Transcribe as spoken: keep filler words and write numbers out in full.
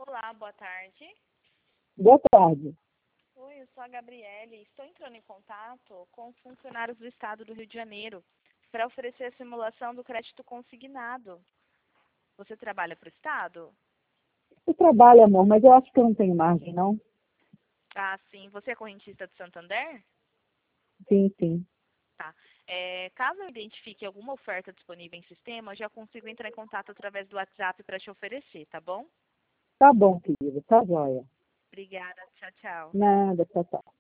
Olá, boa tarde. Boa tarde. Oi, eu sou a Gabriele. Estou entrando em contato com funcionários do Estado do Rio de Janeiro para oferecer a simulação do crédito consignado. Você trabalha para o Estado? Eu trabalho, amor, mas eu acho que eu não tenho margem, não? Ah, sim. Você é correntista do Santander? Sim, sim. Tá. É, caso eu identifique alguma oferta disponível em sistema, eu já consigo entrar em contato através do WhatsApp para te oferecer, tá bom? Tá bom, querida. Tá joia. Obrigada. Tchau, tchau. Nada, tchau, tchau.